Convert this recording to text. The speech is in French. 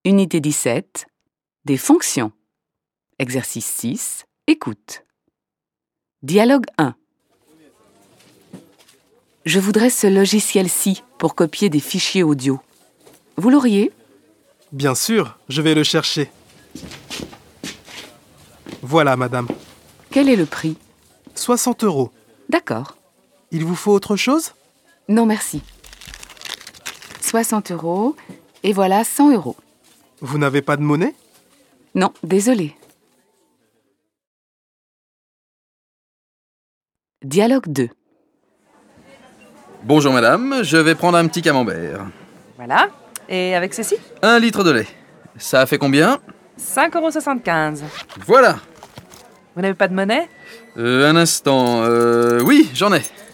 Unité 17. Des fonctions. Exercice 6. Écoute. Dialogue 1. Je voudrais ce logiciel-ci pour copier des fichiers audio. Vous l'auriez ? Bien sûr, je vais le chercher. Voilà, madame. Quel est le prix ? 60 €. D'accord. Il vous faut autre chose ? Non, merci. 60 € et voilà 100 €. Vous n'avez pas de monnaie ? Non, désolé. Dialogue 2. Bonjour madame, je vais prendre un petit camembert. Voilà. Et avec ceci ? 1 litre de lait. Ça fait combien ? 5,75 €. Voilà. Vous n'avez pas de monnaie ? Un instant. Oui, j'en ai.